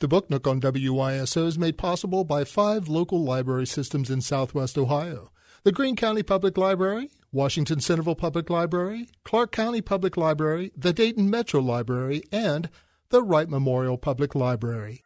The Book Nook on WYSO is made possible by 5 local library systems in Southwest Ohio: the Greene County Public Library, Washington Centerville Public Library, Clark County Public Library, the Dayton Metro Library, and the Wright Memorial Public Library.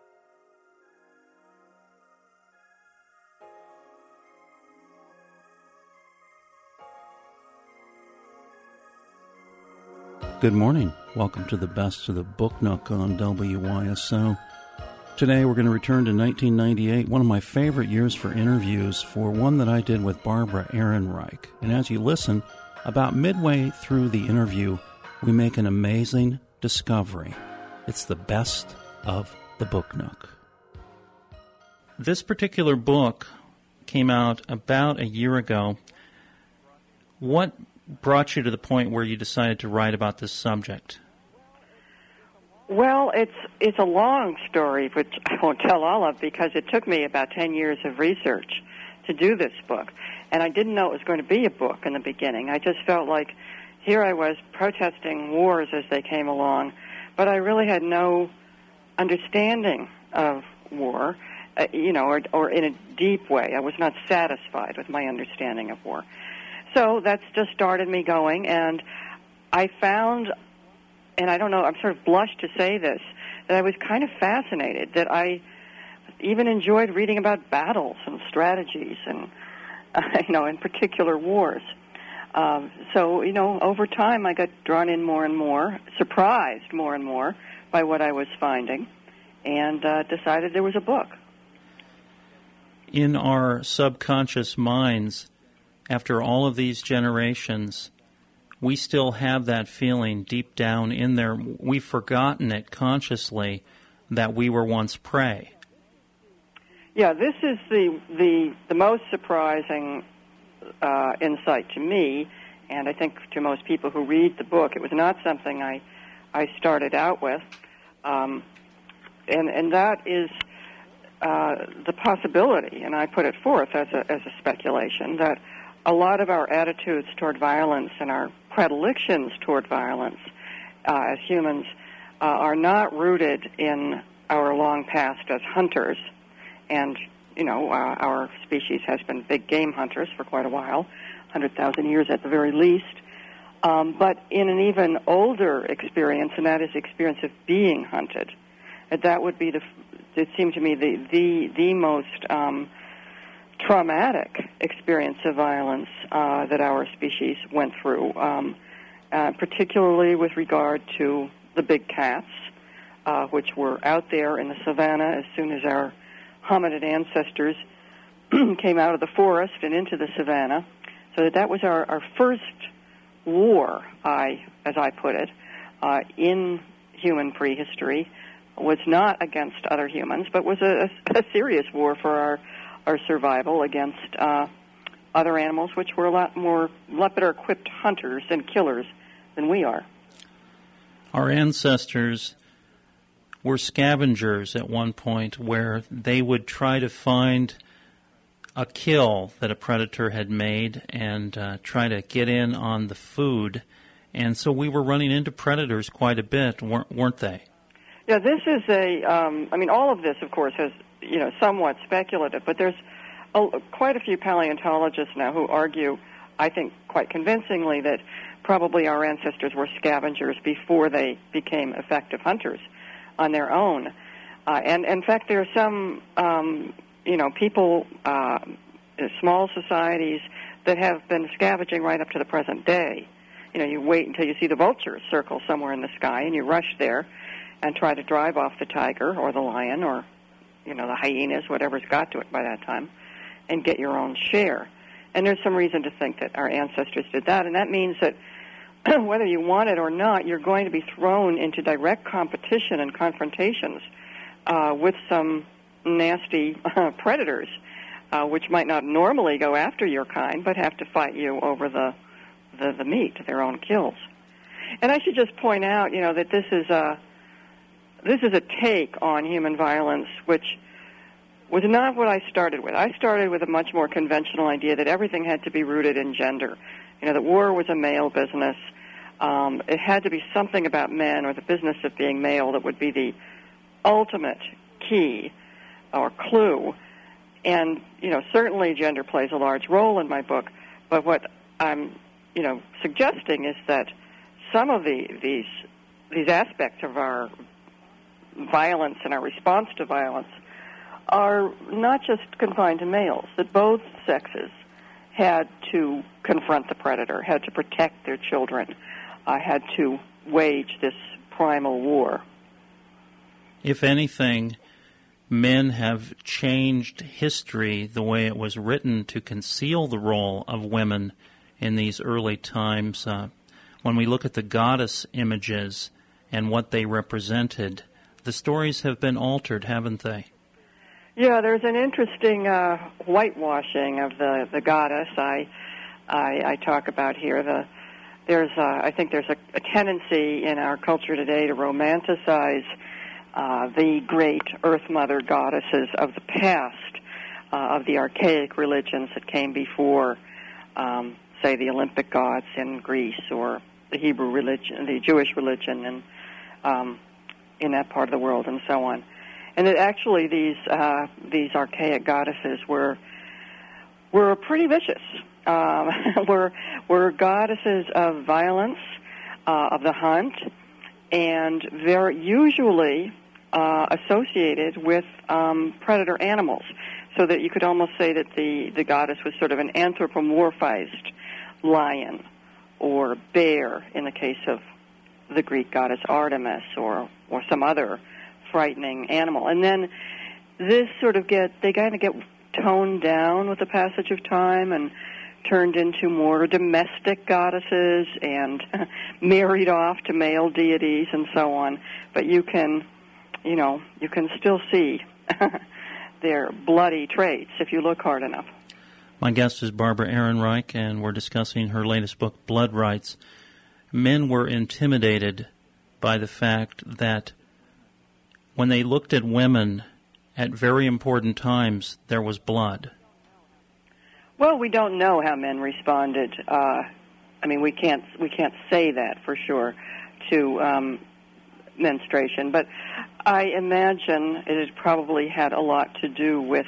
Good morning. Welcome to the Best of the Book Nook on WYSO. Today we're going to return to 1998, one of my favorite years for interviews, for one that I did with Barbara Ehrenreich. And as you listen, about midway through the interview, we make an amazing discovery. It's the Best of the Book Nook. This particular book came out about a year ago. What brought you to the point where you decided to write about this subject? Well, it's a long story, which I won't tell all of, because it took me about 10 years of research to do this book. And I didn't know it was going to be a book in the beginning. I just felt like here I was protesting wars as they came along, but I really had no understanding of war, or in a deep way. I was not satisfied with my understanding of war. So that's just started me going, and I found, and I don't know, I'm sort of blushed to say this, that I was kind of fascinated, that I even enjoyed reading about battles and strategies and, in particular wars. So, over time I got drawn in more and more, surprised more and more by what I was finding, and decided there was a book. In our subconscious minds, after all of these generations, we still have that feeling deep down in there. We've forgotten it consciously that we were once prey. Yeah, this is the most surprising insight to me, and I think to most people who read the book. It was not something I started out with, and that is the possibility, and I put it forth as a speculation, that a lot of our attitudes toward violence and our predilections toward violence as humans are not rooted in our long past as hunters. And, our species has been big game hunters for quite a while, 100,000 years at the very least. But in an even older experience, and that is the experience of being hunted, that would be, it seemed to me, the most traumatic experience of violence that our species went through, particularly with regard to the big cats, which were out there in the savannah as soon as our hominid ancestors came out of the forest and into the savannah. So that was our first war, as I put it, in human prehistory, was not against other humans, but was a serious war for our survival against other animals, which were a lot better equipped hunters and killers than we are. Our ancestors were scavengers at one point, where they would try to find a kill that a predator had made and try to get in on the food. And so we were running into predators quite a bit, weren't they? Yeah, this is all of this, of course, has somewhat speculative, but there's quite a few paleontologists now who argue, I think quite convincingly, that probably our ancestors were scavengers before they became effective hunters on their own. And in fact, there are some, people, small societies that have been scavenging right up to the present day. You wait until you see the vultures circle somewhere in the sky, and you rush there and try to drive off the tiger or the lion or the hyenas, whatever's got to it by that time, and get your own share. And there's some reason to think that our ancestors did that, and that means that whether you want it or not, you're going to be thrown into direct competition and confrontations with some nasty predators, which might not normally go after your kind, but have to fight you over the meat, their own kills. And I should just point out, that this is a take on human violence, which was not what I started with. I started with a much more conventional idea that everything had to be rooted in gender. That war was a male business. It had to be something about men or the business of being male that would be the ultimate key or clue. And, certainly gender plays a large role in my book, but what I'm, suggesting is that some of these aspects of our violence and our response to violence are not just confined to males, that both sexes had to confront the predator, had to protect their children, had to wage this primal war. If anything, men have changed history the way it was written to conceal the role of women in these early times. When we look at the goddess images and what they represented, the stories have been altered, haven't they? Yeah, there's an interesting whitewashing of the goddess I talk about here. I think there's a tendency in our culture today to romanticize the great Earth Mother goddesses of the past, of the archaic religions that came before, say, the Olympic gods in Greece or the Hebrew religion, the Jewish religion, and in that part of the world, and so on. And that actually these archaic goddesses were pretty vicious. Were goddesses of violence, of the hunt, and very usually associated with predator animals, so that you could almost say that the goddess was sort of an anthropomorphized lion or bear in the case of the Greek goddess Artemis or some other frightening animal. And then this sort of get toned down with the passage of time and turned into more domestic goddesses and married off to male deities and so on. But you can still see their bloody traits if you look hard enough. My guest is Barbara Ehrenreich, and we're discussing her latest book, Blood Rights. Men were intimidated by the fact that when they looked at women at very important times, there was blood. Well, we don't know how men responded. We can't say that for sure to menstruation, but I imagine it has probably had a lot to do with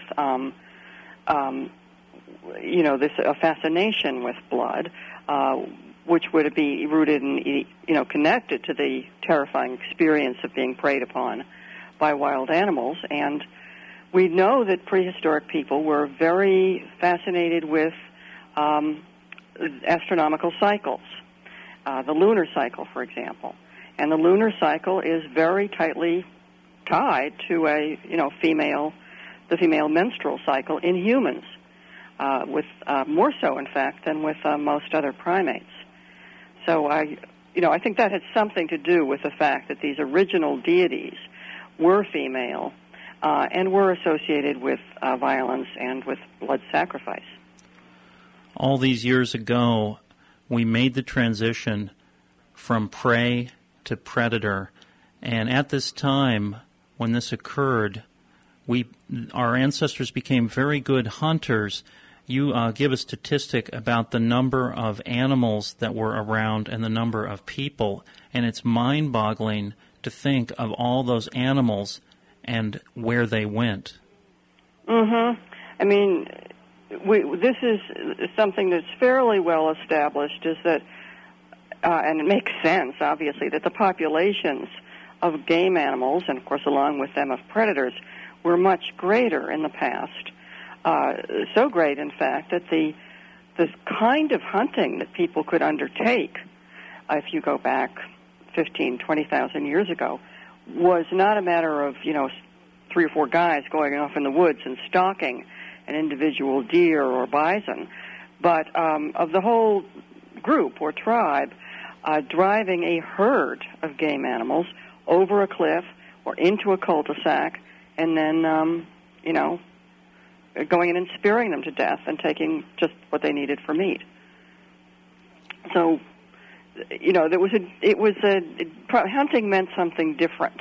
this fascination with blood, which would be rooted in connected to the terrifying experience of being preyed upon by wild animals. And we know that prehistoric people were very fascinated with astronomical cycles, the lunar cycle, for example. And the lunar cycle is very tightly tied to the female menstrual cycle in humans, with more so, in fact, than with most other primates. So I think that had something to do with the fact that these original deities were female and were associated with violence and with blood sacrifice. All these years ago, we made the transition from prey to predator, and at this time, when this occurred, our ancestors became very good hunters. You give a statistic about the number of animals that were around and the number of people, and it's mind-boggling to think of all those animals and where they went. Mm-hmm. This is something that's fairly well established, is that, and it makes sense, obviously, that the populations of game animals, and of course along with them of predators, were much greater in the past. So great, in fact, that the kind of hunting that people could undertake, if you go back 15, 20,000 years ago, was not a matter of, 3 or 4 guys going off in the woods and stalking an individual deer or bison, but of the whole group or tribe driving a herd of game animals over a cliff or into a cul-de-sac, and then, going in and spearing them to death and taking just what they needed for meat. So, hunting meant something different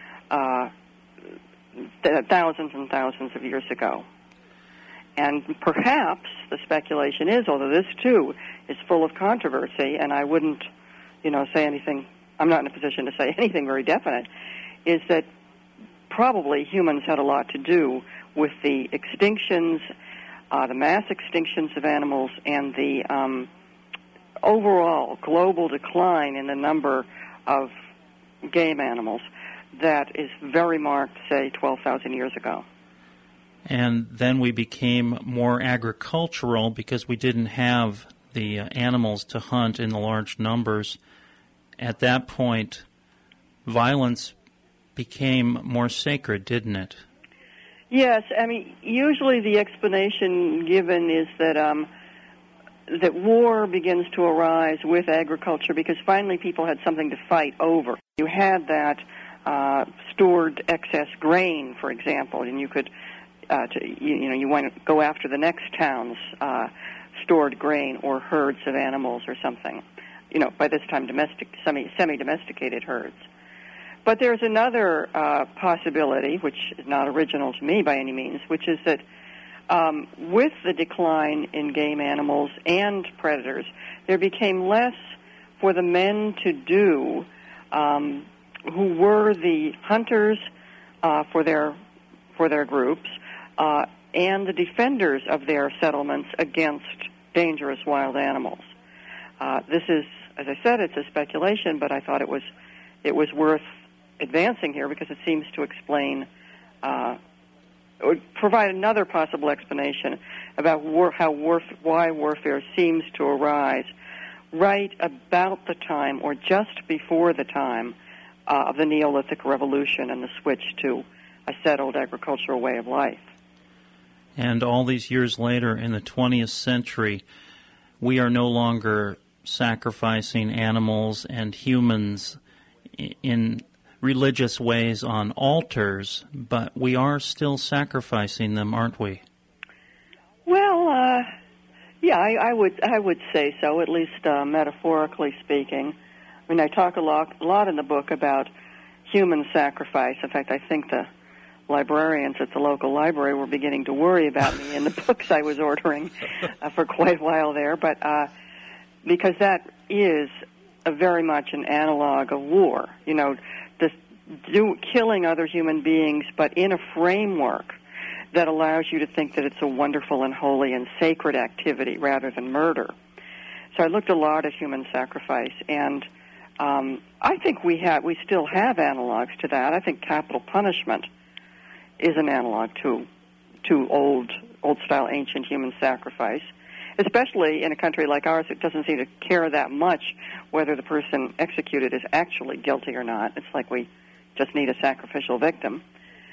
thousands and thousands of years ago. And perhaps the speculation is, although this too is full of controversy, and I wouldn't, say anything, I'm not in a position to say anything very definite, is that probably humans had a lot to do with the extinctions, the mass extinctions of animals, and the overall global decline in the number of game animals that is very marked, say, 12,000 years ago. And then we became more agricultural because we didn't have the animals to hunt in the large numbers. At that point, violence became more sacred, didn't it? Yes, I mean, usually the explanation given is that that war begins to arise with agriculture because finally people had something to fight over. You had that stored excess grain, for example, and you could, you want to go after the next town's stored grain or herds of animals or something. By this time, semi-domesticated herds. But there's another possibility, which is not original to me by any means, which is that with the decline in game animals and predators, there became less for the men to do who were the hunters for their groups and the defenders of their settlements against dangerous wild animals. This is, as I said, it's a speculation, but I thought it was worth advancing here because it seems to explain, provide another possible explanation about why warfare seems to arise right about the time or just before the time of the Neolithic Revolution and the switch to a settled agricultural way of life. And all these years later, in the 20th century, we are no longer sacrificing animals and humans in religious ways on altars, but we are still sacrificing them, aren't we? Well, yeah, I would say so, at least metaphorically speaking. I mean, I talk a lot in the book about human sacrifice. In fact, I think the librarians at the local library were beginning to worry about me in the books I was ordering for quite a while there, but because that is very much an analog of war, killing other human beings, but in a framework that allows you to think that it's a wonderful and holy and sacred activity rather than murder. So I looked a lot at human sacrifice, and I think we still have analogs to that. I think capital punishment is an analog to old-style ancient human sacrifice, especially in a country like ours that doesn't seem to care that much whether the person executed is actually guilty or not. It's like we just need a sacrificial victim.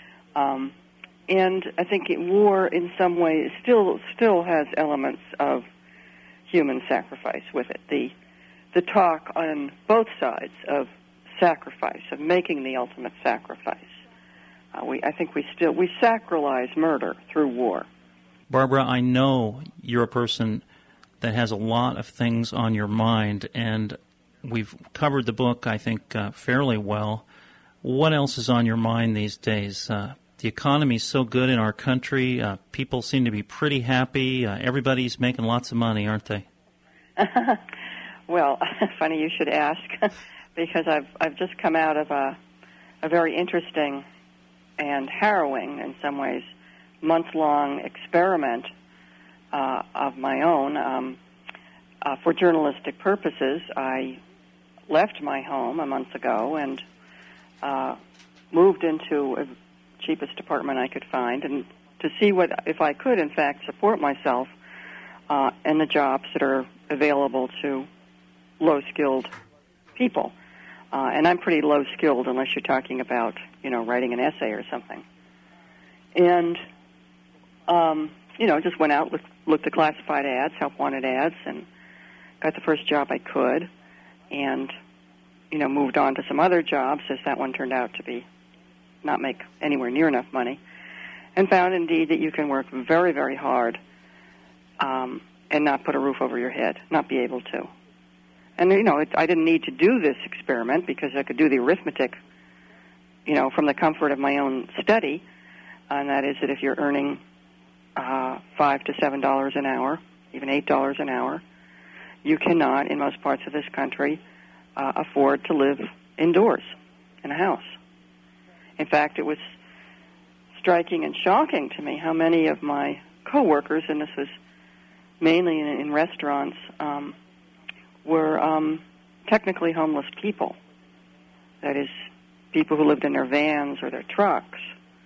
And I think war, in some ways, still has elements of human sacrifice with it. The talk on both sides of sacrifice, of making the ultimate sacrifice. I think we sacralize murder through war. Barbara, I know you're a person that has a lot of things on your mind, and we've covered the book, I think, fairly well. What else is on your mind these days? The economy's so good in our country. People seem to be pretty happy. Everybody's making lots of money, aren't they? Well, funny you should ask, because I've just come out of a very interesting and harrowing, in some ways, month-long experiment of my own. For journalistic purposes, I left my home a month ago and moved into a cheapest apartment I could find, and to see if I could, in fact, support myself in the jobs that are available to low-skilled people. And I'm pretty low-skilled unless you're talking about, writing an essay or something. And, just went out, looked at classified ads, help-wanted ads, and got the first job I could, and, moved on to some other jobs as that one turned out to not make anywhere near enough money, and found indeed that you can work very, very hard and not put a roof over your head, not be able to. And, I didn't need to do this experiment because I could do the arithmetic, from the comfort of my own study, and that is that if you're earning $5 to $7 an hour, even $8 an hour, you cannot, in most parts of this country, afford to live indoors in a house. In fact, it was striking and shocking to me how many of my coworkers, and this was mainly in restaurants, were technically homeless people. That is, people who lived in their vans or their trucks,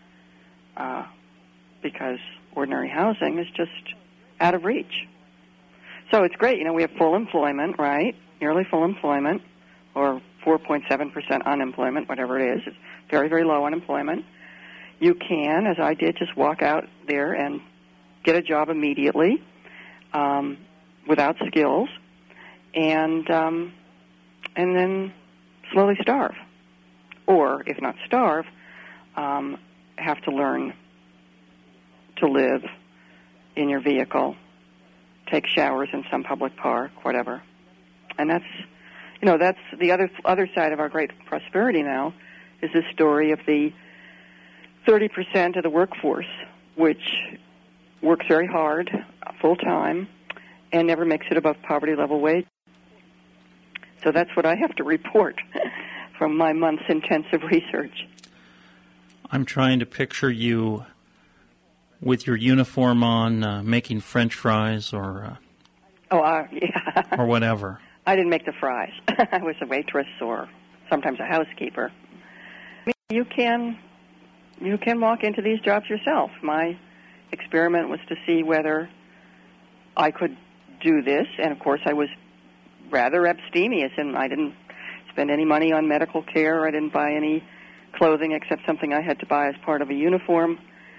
because ordinary housing is just out of reach. So it's great. We have full employment, right? Nearly full employment, or 4.7% unemployment, whatever it is. It's very, very low unemployment. You can, as I did, just walk out there and get a job immediately without skills, and then slowly starve. Or, if not starve, have to learn to live in your vehicle, take showers in some public park, whatever. And that's the other side of our great prosperity now, is this story of the 30% of the workforce which works very hard, full-time, and never makes it above poverty level wage. So that's what I have to report from my month's intensive research. I'm trying to picture you with your uniform on, making French fries or yeah. or whatever. I didn't make the fries. I was a waitress or sometimes a housekeeper. You can walk into these jobs yourself. My experiment was to see whether I could do this, and of course I was rather abstemious, and I didn't spend any money on medical care. I didn't buy any clothing except something I had to buy as part of a uniform.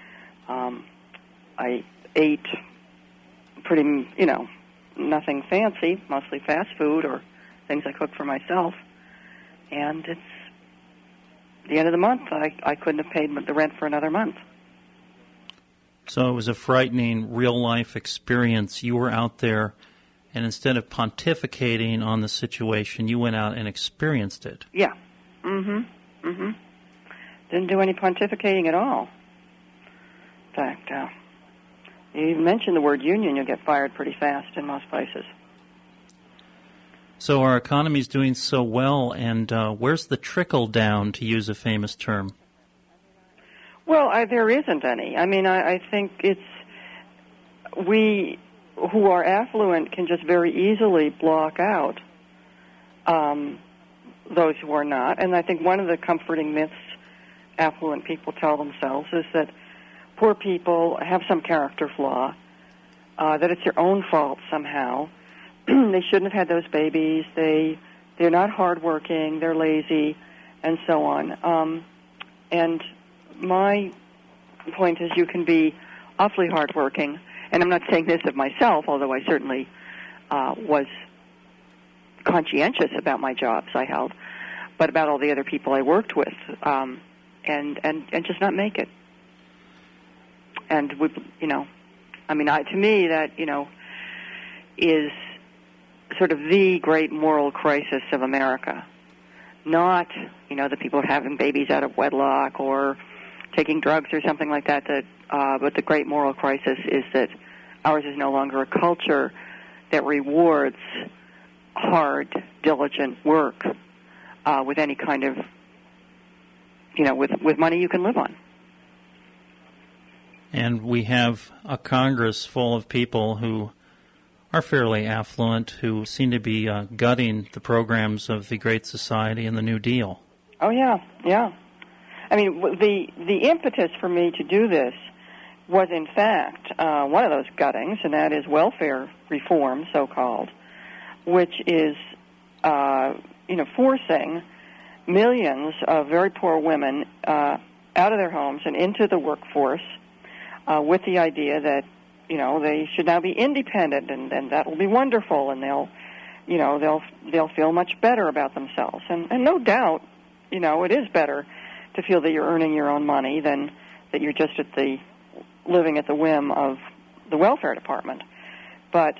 I ate pretty, nothing fancy, mostly fast food or things I cooked for myself. And it's the end of the month. I couldn't have paid the rent for another month. So it was a frightening real-life experience. You were out there, and instead of pontificating on the situation, you went out and experienced it. Yeah. Didn't do any pontificating at all. In fact, you mention the word union, you'll get fired pretty fast in most places. So our economy's doing so well, and where's the trickle down, to use a famous term? Well, there isn't any. I think we who are affluent can just very easily block out those who are not. And I think one of the comforting myths affluent people tell themselves is that poor people have some character flaw, that it's their own fault somehow. They shouldn't have had those babies. They're not hardworking. They're lazy, and so on. And my point is, you can be awfully hardworking, and I'm not saying this of myself, although I certainly was conscientious about my jobs I held, but about all the other people I worked with, and just not make it. And to me, that is sort of the great moral crisis of America. Not the people having babies out of wedlock or taking drugs or something like that. But the great moral crisis is that ours is no longer a culture that rewards hard, diligent work with any kind of with money you can live on. And we have a Congress full of people who are fairly affluent, who seem to be gutting the programs of the Great Society and the New Deal. Oh, yeah. The impetus for me to do this was, in fact, one of those guttings, and that is welfare reform, so-called, which is, forcing millions of very poor women out of their homes and into the workforce with the idea that, they should now be independent, and that will be wonderful, and they'll feel much better about themselves. And no doubt, it is better to feel that you're earning your own money than that you're just living at the whim of the welfare department. But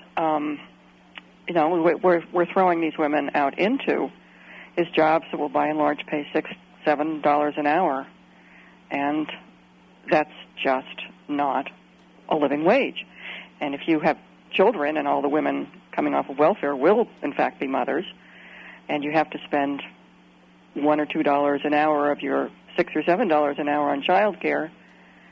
we're throwing these women out into is jobs that will by and large pay $6-7 an hour, and that's just not a living wage. And if you have children, and all the women coming off of welfare will in fact be mothers, and you have to spend $1 or $2 an hour of your $6 or $7 an hour on child care,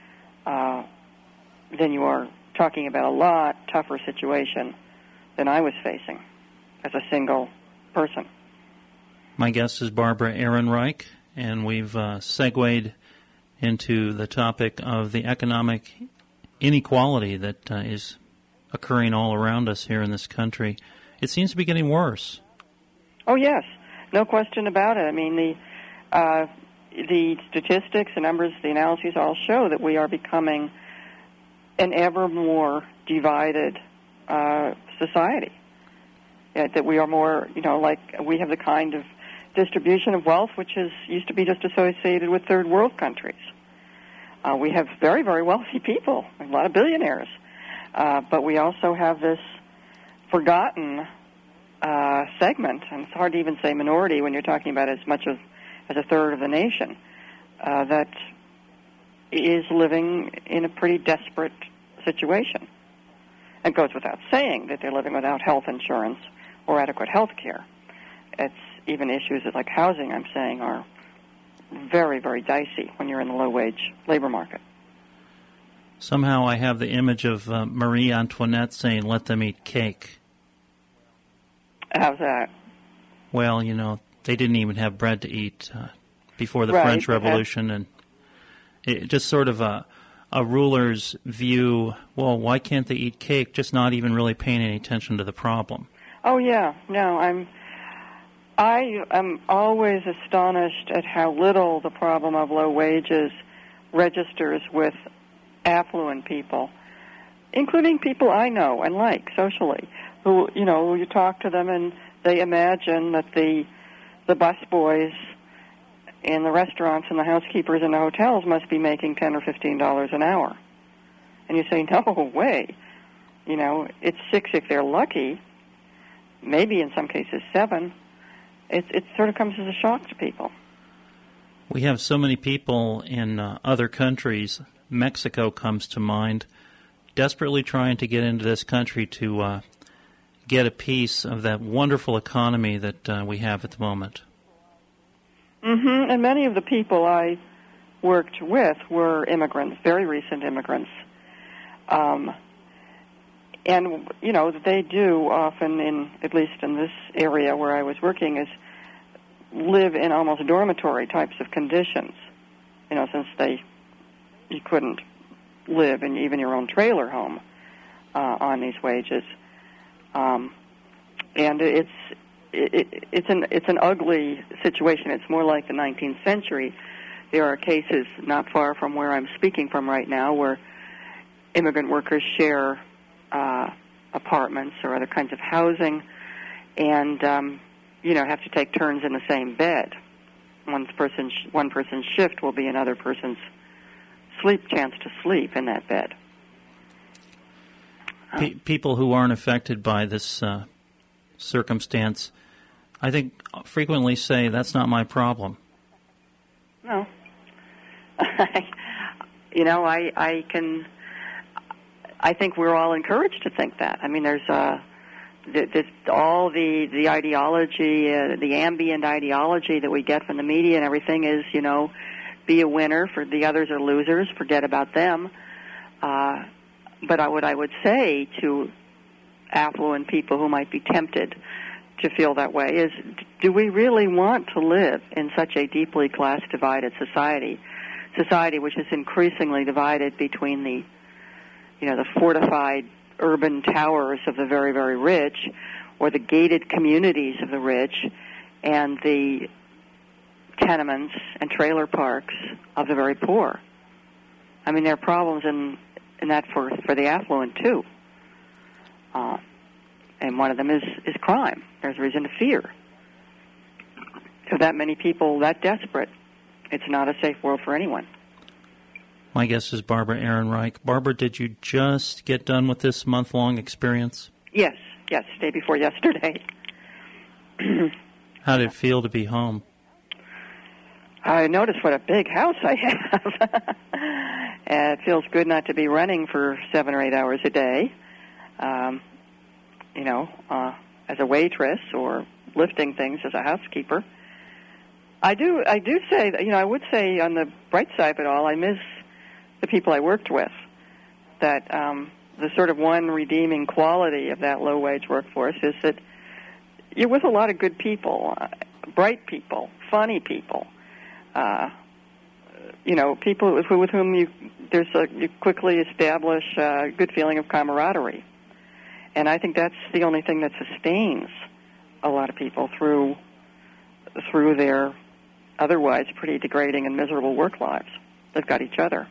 then you are talking about a lot tougher situation than I was facing as a single person. My guest is Barbara Ehrenreich, and we've segued into the topic of the economic inequality that is occurring all around us here in this country. It seems to be getting worse. Oh, yes. No question about it. I mean, the statistics, the numbers, the analyses all show that we are becoming an ever more divided society. That we are more, like we have the kind of distribution of wealth which used to be just associated with third world countries. We have very, very wealthy people, a lot of billionaires, but we also have this forgotten segment, and it's hard to even say minority when you're talking about as much as a third of the nation, that is living in a pretty desperate situation. It goes without saying that they're living without health insurance or adequate health care. It's even issues like housing, I'm saying, are very, very dicey when you're in the low-wage labor market. Somehow I have the image of Marie Antoinette saying, "Let them eat cake." How's that? Well, they didn't even have bread to eat before the Right, French Revolution, and it just sort of a ruler's view, well, why can't they eat cake, just not even really paying any attention to the problem. Oh, yeah. No, I am always astonished at how little the problem of low wages registers with affluent people, including people I know and like socially, who, you talk to them and they imagine that the busboys in the restaurants and the housekeepers in the hotels must be making $10 or $15 an hour. And you say, no way. It's $6 if they're lucky, maybe in some cases $7. It sort of comes as a shock to people. We have so many people in other countries. Mexico comes to mind, desperately trying to get into this country to get a piece of that wonderful economy that we have at the moment. Mm-hmm. And many of the people I worked with were immigrants, very recent immigrants. And, they do often, at least in this area where I was working, is live in almost dormitory types of conditions, since you couldn't live in even your own trailer home on these wages. And it's an ugly situation. It's more like the 19th century. There are cases not far from where I'm speaking from right now where immigrant workers share apartments or other kinds of housing and, have to take turns in the same bed. One person's shift will be another person's chance to sleep in that bed. People who aren't affected by this circumstance, I think, frequently say, that's not my problem. No. I think we're all encouraged to think that. I mean, there's all the ideology, the ambient ideology that we get from the media and everything is, be a winner, for the others are losers, forget about them. But what I would say to affluent people who might be tempted to feel that way is, do we really want to live in such a deeply class-divided society which is increasingly divided between the fortified urban towers of the very, very rich, or the gated communities of the rich, and the tenements and trailer parks of the very poor? I mean, there are problems in that for the affluent, too. And one of them is crime. There's reason to fear. So that many people that desperate, it's not a safe world for anyone. My guest is Barbara Ehrenreich. Barbara, did you just get done with this month-long experience? Yes, day before yesterday. How did it feel to be home? I noticed what a big house I have. And it feels good not to be running for 7 or 8 hours a day, as a waitress or lifting things as a housekeeper. I do say that, I would say on the bright side of it all, I miss the people I worked with, that the sort of one redeeming quality of that low-wage workforce is that you're with a lot of good people, bright people, funny people, people with whom you quickly establish a good feeling of camaraderie. And I think that's the only thing that sustains a lot of people through their otherwise pretty degrading and miserable work lives. They've got each other.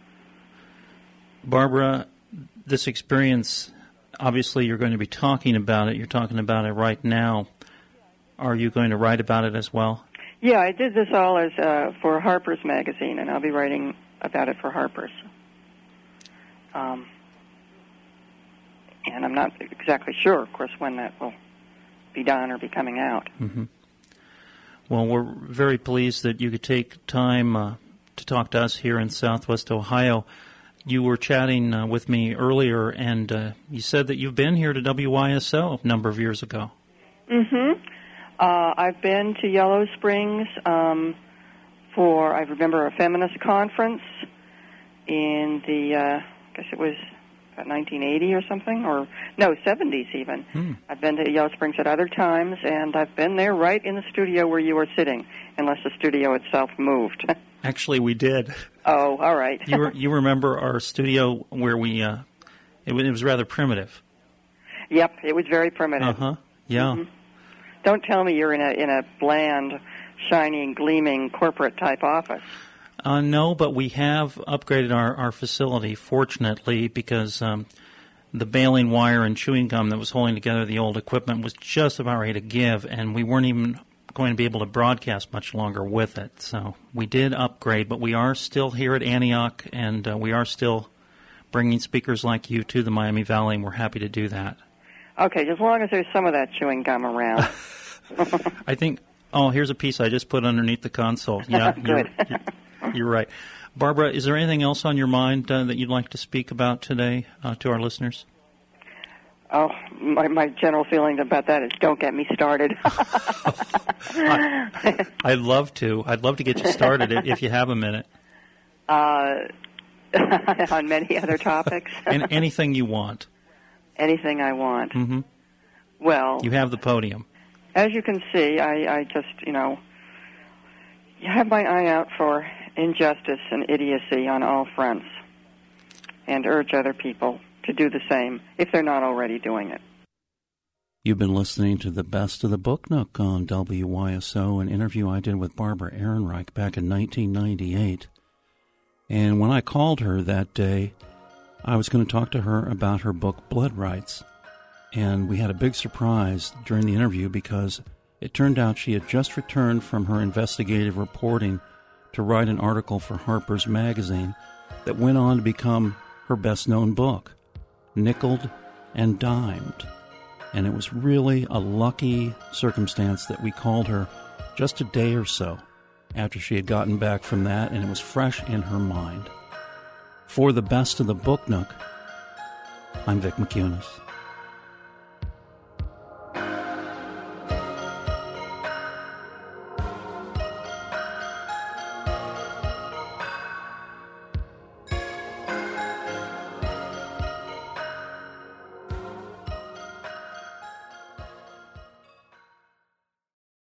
Barbara, this experience, obviously you're going to be talking about it. You're talking about it right now. Are you going to write about it as well? Yeah, I did this all as for Harper's Magazine, and I'll be writing about it for Harper's. And I'm not exactly sure, of course, when that will be done or be coming out. Mm-hmm. Well, we're very pleased that you could take time to talk to us here in Southwest Ohio. You were chatting with me earlier, and you said that you've been here to WYSO a number of years ago. Mm-hmm. I've been to Yellow Springs for, I remember, a feminist conference in the, I guess it was 1980 or something, or no, 70s even. I've been to Yellow Springs at other times, and I've been there right in the studio where you were sitting, unless the studio itself moved. Actually, we did. Oh, all right. You remember our studio where we, it was rather primitive. Yep, it was very primitive. Uh-huh, yeah. Mm-hmm. Don't tell me you're in a bland, shining, gleaming corporate-type office. No, but we have upgraded our facility, fortunately, because the baling wire and chewing gum that was holding together the old equipment was just about ready to give, and we weren't even going to be able to broadcast much longer with it. So we did upgrade, but we are still here at Antioch, and we are still bringing speakers like you to the Miami Valley, and we're happy to do that. Okay, as long as there's some of that chewing gum around. I think, here's a piece I just put underneath the console. Yeah, good. You're right. Barbara, is there anything else on your mind that you'd like to speak about today to our listeners? Oh, my general feeling about that is don't get me started. I'd love to. I'd love to get you started if you have a minute. On many other topics. And anything you want. Anything I want. Mm-hmm. Well, you have the podium. As you can see, I just, have my eye out for injustice and idiocy on all fronts, and urge other people to do the same if they're not already doing it. You've been listening to the Best of the Book Nook on WYSO, an interview I did with Barbara Ehrenreich back in 1998. And when I called her that day, I was going to talk to her about her book, Blood Rights. And we had a big surprise during the interview because it turned out she had just returned from her investigative reporting to write an article for Harper's Magazine that went on to become her best-known book, Nickeled and Dimed. And it was really a lucky circumstance that we called her just a day or so after she had gotten back from that, and it was fresh in her mind. For the Best of the Book Nook, I'm Vic McInnes.